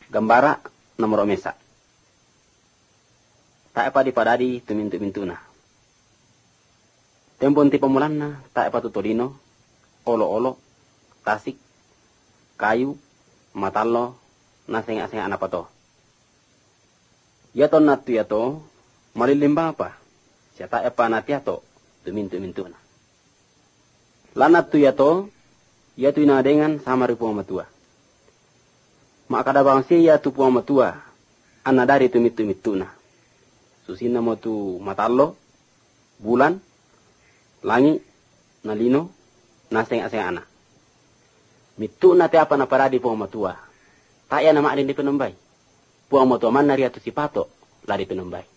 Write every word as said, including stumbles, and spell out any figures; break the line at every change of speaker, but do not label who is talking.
gambara nomor mesa. Tak apa di padadi tumintu-mintuna. Tempon ti pemulanna tak apa tutolino, olo-olo, tasik, kayu, matallo, naseng-aseng anak pato. Yato natu yato, malilimba apa? Siya tak apa nati yato, tumintu-mintuna. Lanat tu yato, yatu ina dengan sama ribu matua. Maka ada bangsi ya tu puang matua, ana dari tumit-tumituna. Susina mo tu matallo, bulan, langi, nalino, naseng-aseng anak. Mitu na te apa na paradi puang matua. Tak ya nama adin di penembay. Puang matua man nari atu sipato, lari penembay.